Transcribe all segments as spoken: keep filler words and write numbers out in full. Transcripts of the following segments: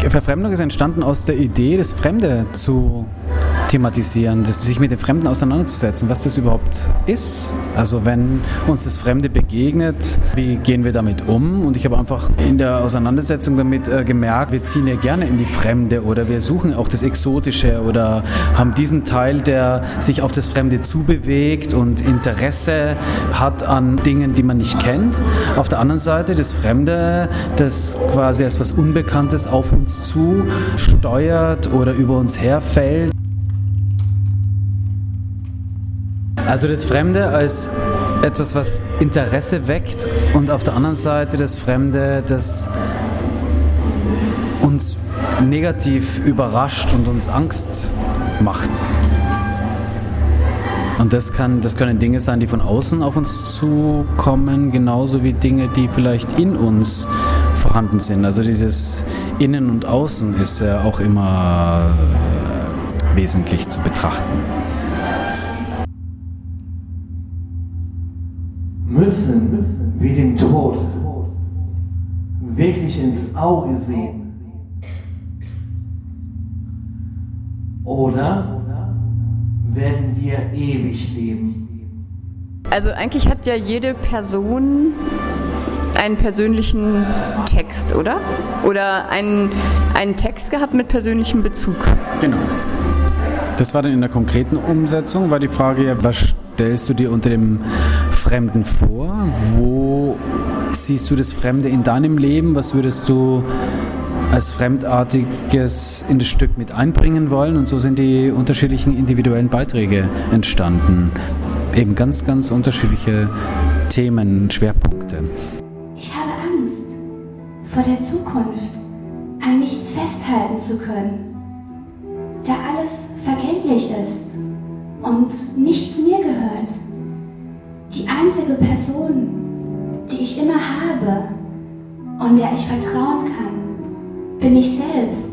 Verfremdung ist entstanden aus der Idee, das Fremde zu thematisieren, das, sich mit dem Fremden auseinanderzusetzen, was das überhaupt ist. Also wenn uns das Fremde begegnet, wie gehen wir damit um? Und ich habe einfach in der Auseinandersetzung damit äh, gemerkt, wir ziehen ja gerne in die Fremde oder wir suchen auch das Exotische oder haben diesen Teil, der sich auf das Fremde zubewegt und Interesse hat an Dingen, die man nicht kennt. Auf der anderen Seite das Fremde, das quasi als was Unbekanntes auf uns zu steuert oder über uns herfällt. Also das Fremde als etwas, was Interesse weckt und auf der anderen Seite das Fremde, das uns negativ überrascht und uns Angst macht. Und das kann, das können Dinge sein, die von außen auf uns zukommen, genauso wie Dinge, die vielleicht in uns vorhanden sind. Also dieses Innen und Außen ist ja auch immer äh, wesentlich zu betrachten. Müssen wir dem Tod wirklich ins Auge sehen? Oder werden wir ewig leben? Also eigentlich hat ja jede Person einen persönlichen Text, oder? Oder einen, einen Text gehabt mit persönlichem Bezug. Genau. Das war dann in der konkreten Umsetzung, war die Frage ja, was stellst du dir unter dem Fremden vor? Wo siehst du das Fremde in deinem Leben? Was würdest du als Fremdartiges in das Stück mit einbringen wollen? Und so sind die unterschiedlichen individuellen Beiträge entstanden. Eben ganz, ganz unterschiedliche Themen, Schwerpunkte. Ich habe Angst vor der Zukunft, an nichts festhalten zu können, da alles vergänglich ist und nichts mir gehört. Die einzige Person, die ich immer habe und der ich vertrauen kann, bin ich selbst.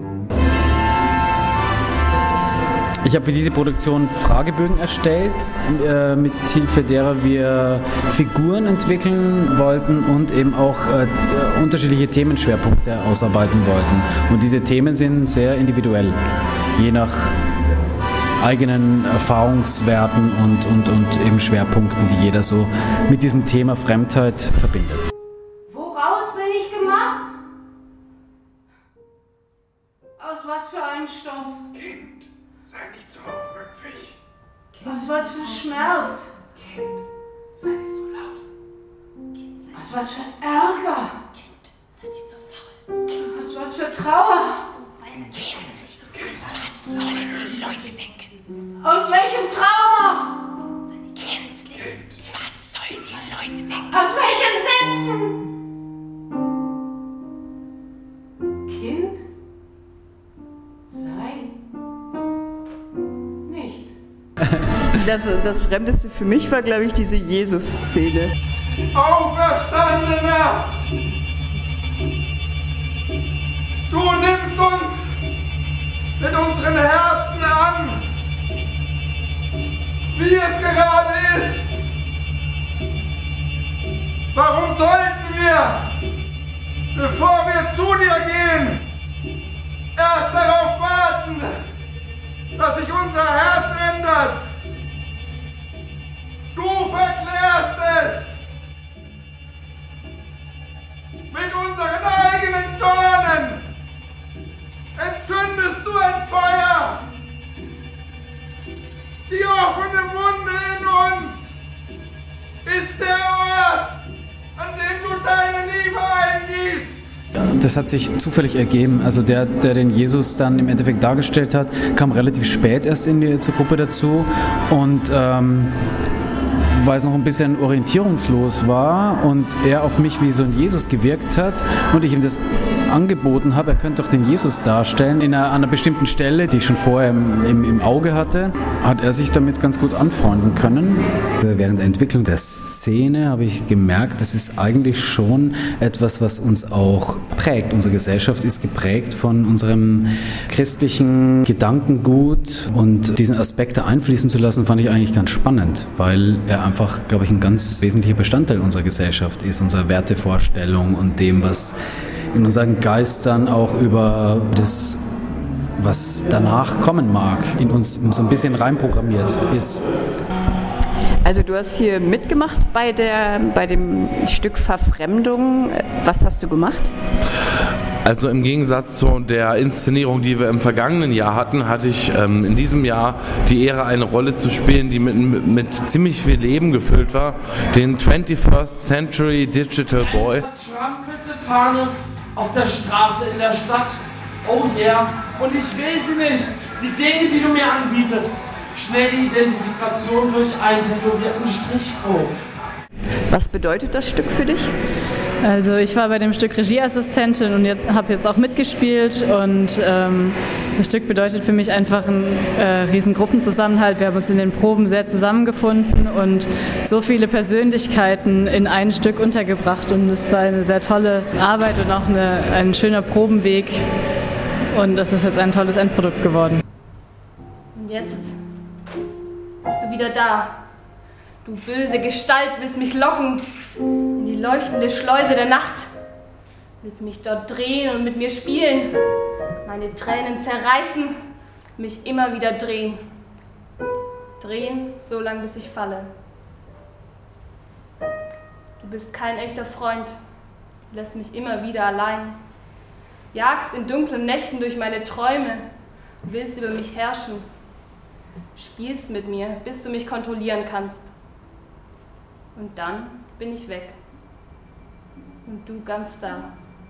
Ich habe für diese Produktion Fragebögen erstellt, äh, mit Hilfe derer wir Figuren entwickeln wollten und eben auch äh, unterschiedliche Themenschwerpunkte ausarbeiten wollten. Und diese Themen sind sehr individuell, je nach eigenen Erfahrungswerten und, und, und eben Schwerpunkten, die jeder so mit diesem Thema Fremdheit verbindet. Woraus bin ich gemacht? Aus was für einem Stoff? Kind, sei nicht so aufmüpfig. Aus was für Schmerz? Kind, sei nicht so laut. Kind, sei aus was für Ärger? Kind, sei nicht so faul. Kind, aus was für Trauer? Kind, kind, was sollen die Leute denken? Aus welchem Trauma? Kind, Kind, was sollen die Leute denken? Aus welchen Sätzen? Kind, sei nicht. Das, das Fremdeste für mich war, glaube ich, diese Jesus-Szene. Auferstandener! Du nimmst uns mit unseren Herzen an, wie es gerade ist. Warum sollten wir, bevor wir zu dir gehen, erst darauf warten, dass sich unser Herz ändert? Du verklärst es mit unseren eigenen Dornen. Entzündest du ein Feuer? Die offene Wunde in uns ist der Ort, an dem du deine Liebe eingießt. Das hat sich zufällig ergeben. Also der, der den Jesus dann im Endeffekt dargestellt hat, kam relativ spät erst in die, zur Gruppe dazu und ähm, weil es noch ein bisschen orientierungslos war und er auf mich wie so ein Jesus gewirkt hat und ich ihm das angeboten habe, er könnte doch den Jesus darstellen, in einer, an einer bestimmten Stelle, die ich schon vorher im, im, im Auge hatte, hat er sich damit ganz gut anfreunden können. Während der Entwicklung der Szene habe ich gemerkt, das ist eigentlich schon etwas, was uns auch prägt. Unsere Gesellschaft ist geprägt von unserem christlichen Gedankengut und diesen Aspekt da einfließen zu lassen, fand ich eigentlich ganz spannend, weil er einfach, glaube ich, ein ganz wesentlicher Bestandteil unserer Gesellschaft ist, unserer Wertevorstellung und dem, was in unseren Geistern auch über das, was danach kommen mag, in uns so ein bisschen reinprogrammiert ist. Also du hast hier mitgemacht bei, der, bei dem Stück Verfremdung. Was hast du gemacht? Also im Gegensatz zu der Inszenierung, die wir im vergangenen Jahr hatten, hatte ich ähm, in diesem Jahr die Ehre, eine Rolle zu spielen, die mit, mit, mit ziemlich viel Leben gefüllt war. Den twenty-first Century Digital Boy. Eine vertrampelte Fahne auf der Straße in der Stadt. Oh yeah. Und ich will sie nicht. Die Dinge, die du mir anbietest. Schnelle Identifikation durch einen tätowierten Strichcode. Was bedeutet das Stück für dich? Also ich war bei dem Stück Regieassistentin und habe jetzt auch mitgespielt und ähm, das Stück bedeutet für mich einfach einen äh, riesen Gruppenzusammenhalt. Wir haben uns in den Proben sehr zusammengefunden und so viele Persönlichkeiten in ein Stück untergebracht und es war eine sehr tolle Arbeit und auch eine, ein schöner Probenweg und das ist jetzt ein tolles Endprodukt geworden. Und jetzt bist du wieder da. Du böse Gestalt willst mich locken in die leuchtende Schleuse der Nacht. Willst mich dort drehen und mit mir spielen. Meine Tränen zerreißen, mich immer wieder drehen. Drehen, so lange bis ich falle. Du bist kein echter Freund. Du lässt mich immer wieder allein. Jagst in dunklen Nächten durch meine Träume. Du willst über mich herrschen. Spielst mit mir, bis du mich kontrollieren kannst. Und dann bin ich weg. Und du ganz da.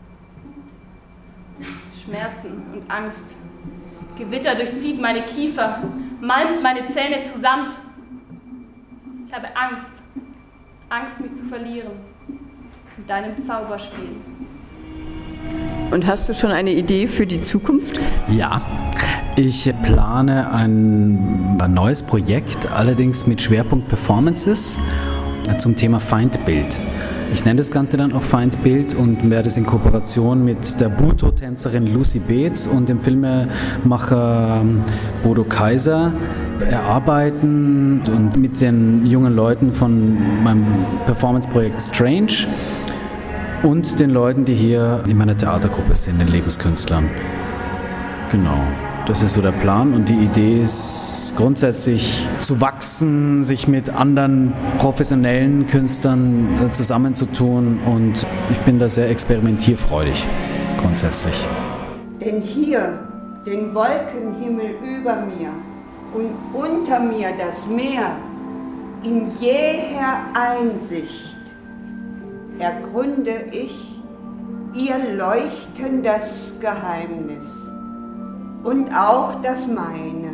Schmerzen und Angst. Gewitter durchzieht meine Kiefer, malmt meine Zähne zusammen. Ich habe Angst. Angst, mich zu verlieren. In deinem Zauberspiel. Und hast du schon eine Idee für die Zukunft? Ja, ich plane ein, ein neues Projekt, allerdings mit Schwerpunkt Performances zum Thema Feindbild. Ich nenne das Ganze dann auch Feindbild und werde es in Kooperation mit der Buto-Tänzerin Lucy Beetz und dem Filmemacher Bodo Kaiser erarbeiten und mit den jungen Leuten von meinem Performance-Projekt Strange und den Leuten, die hier in meiner Theatergruppe sind, den Lebenskünstlern. Genau, das ist so der Plan und die Idee ist grundsätzlich zu wachsen, sich mit anderen professionellen Künstlern zusammenzutun und ich bin da sehr experimentierfreudig grundsätzlich. Denn hier, den Wolkenhimmel über mir und unter mir das Meer, in jäher Einsicht ergründe ich ihr leuchtendes Geheimnis und auch das meine.